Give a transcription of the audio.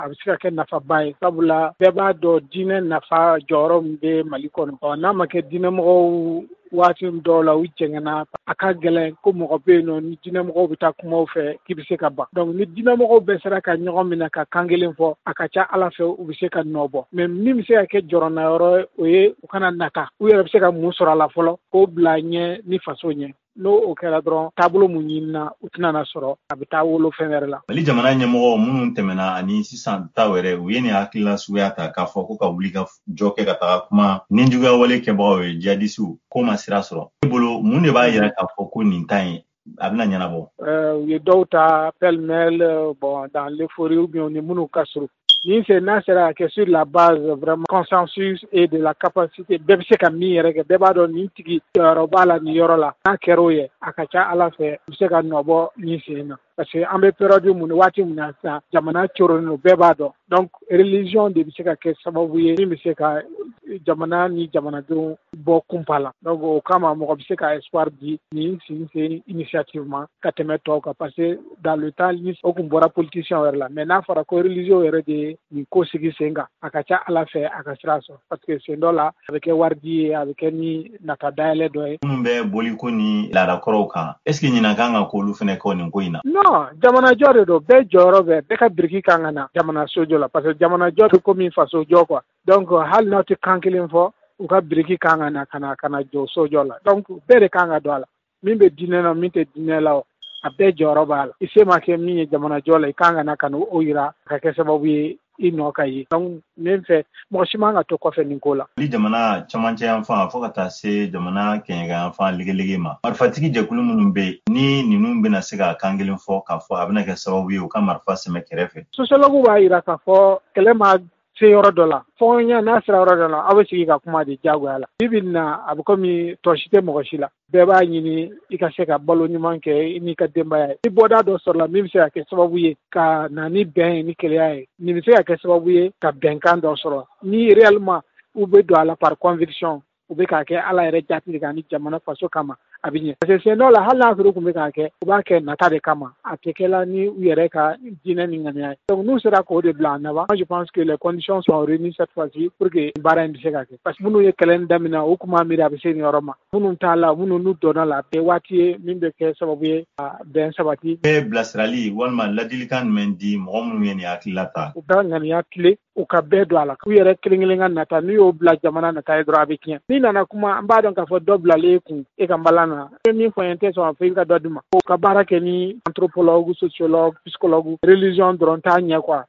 a bɛ se ka kɛ nafaba ye sabula bɛɛ b'a dɔn diinɛ nafa jɔyɔrɔ min bɛ Mali kɔnɔ n'a ma kɛ diinɛmɔgɔw waati dɔw la u jɛngɛnna a ka gɛlɛn ko mɔgɔ bɛ yen nɔ ni diinɛmɔgɔw bɛ taa kumaw fɛ k'i bɛ se ka ban donc ni diinɛmɔgɔw bɛɛ sera ka ɲɔgɔn minɛ ka kan kelen fɔ a ka ca Ala fɛ u bɛ se ka nɔ bɔ mais min bɛ se ka kɛ jɔrɔna yɔrɔ ye o ye u kana nata u yɛrɛ bɛ se ka mun sɔrɔ a la fɔlɔ k'o bila ɲɛ ni faso ɲɛ n'o kɛra dɔrɔn taabolo mun ɲinina u tɛna na sɔrɔ a bɛ taa wolo fɛn wɛrɛ la. Mali jamana ɲɛmɔgɔ minnu tɛmɛna ani sisan taw yɛrɛ u ye nin hakilila suguya ta k'a fɔ ko ka wuli ka jɔ kɛ ka taga kuma ni juguya wale kɛbagaw ye jihadistes ko ma sira sɔrɔ. I bolo mun de b'a yira k'a fɔ ko nin ta in a bɛna ɲɛnabɔ? U ye dɔw ta pêle-mêle dans l'euphorie ou bien ni minnu ka surun. Ni c'est n'a sera que sur la base vraiment consensus et de la capacité bɛɛ bɛ se ka min yɛrɛ kɛ bɛɛ b'a dɔn nin tigi yɔrɔ b'a la nin yɔrɔ la n'a kɛra o ye a ka ca Ala fɛ u bɛ se ka nɔbɔ nin sen na parce que an bɛ période mun waati mun na sisan jamana coronnen don bɛɛ b'a dɔn donc religion de bɛ se ka kɛ sababu ye min bɛ se ka jamana ni jamanadenw bɔ kunpa la donc o kama mɔgɔ bɛ se ka espoir di nin sinsin initiative ma ka tɛmɛ tɔw kan parce que dans le temps ni o kun bɔra politicien yɛrɛ la mais n'a fɔra ko religion yɛrɛ de ye nin ko sigi sen kan a ka ca Ala fɛ a ka sira sɔrɔ parce que sen dɔ la a bɛ kɛ wariji ye a bɛ kɛ ni nata dayɛlɛ dɔ ye. Minnu bɛ boli ko ni laadakɔrɔw kan est ce que ɲinan kan ka k'olu fɛnɛ kɔ nin ko in na? Non jamanajɔ de don bɛɛ jɔyɔrɔ bɛɛ ka biriki kan ka na jamana sojɔ la parce que jamanajɔ bɛ komi faso jɔ quoi donc hali n'aw tɛ kan kelen fɔ u ka biriki kan ka na ka na jɔ sojɔ la donc bɛɛ de kan ka don a la min bɛ diinɛ na min tɛ diinɛ la a bɛɛ jɔyɔrɔ b'a la i se ma kɛ min ye jamanajɔ la i kan ka na ka n'o yira ka kɛ sababu ye i nɔ ka ye donc min fɛ mɔgɔ si man ka to kɔfɛ nin ko la. Ni jamana camancɛ yanfan fo ka taa se jamana kɛɲɛkan yanfan ligelege ma marifatigi jɛkulu minnu bɛ ni ninnu bɛna se ka kan kelen fɔ k'a fɔ a bɛna kɛ sababu ye u ka marifa sɛmɛ kɛrɛfɛ. Sociologue b'a yira k'a fɔ kɛlɛ ma se yɔrɔ dɔ la fɔɲɛ n'a sera yɔrɔ dɔ la aw bɛ sigi ka kuma de diyagoya la bi bi na a bɛ komi tɔ si tɛ mɔgɔ si la bɛɛ b'a ɲini i ka se ka balo ɲuman kɛ i n'i ka denbaya ye ni bɔda dɔ sɔrɔla min bɛ se ka kɛ sababu ye ka na ni bɛn ye ni kelenya ye nin bɛ se ka kɛ sababu ye ka bɛnkan dɔ sɔrɔ ni réellement u bɛ don a la par conviction u bɛ k'a kɛ Ala yɛrɛ jati de kan ni jamana faso kama a bɛ ɲɛ parce que sen dɔ la hali n'a sɔrɔ u tun bɛ k'a kɛ u b'a kɛ nata de kama a tɛ kɛla ni u yɛrɛ ka diinɛ ni ŋaniya ye donc n'u sera k'o de bila en avant moi je pense que les conditions sont réunies cette fois-ci pour que baara in bɛ se ka kɛ parce que minnu ye kɛlɛ in daminɛ u kun b'a miiri a bɛ se nin yɔrɔ ma minnu t'a la minnu n'u donna la bɛɛ waati ye min bɛ kɛ sababu ye ka bɛn sabati. Bɛɛ bilasirali walima ladilikan jumɛn di mɔgɔ minnu ye nin hakilila ta? U ka ŋaniya tile u ka bɛɛ don a la u yɛrɛ kelen kelen ka nata n'u y'o bila jamana nata ye dɔrɔn a bɛ tiɲɛ n'i nana kuma an b'a dɔn k'a fɔ dɔ bilalen kun e ka nbalan na e min fɔ n tɛ sɔn a fɔ i ka dɔ d'u ma o ka baara kɛ ni anthropologue sociologue psychologue religion dɔrɔn t'a ɲɛ quoi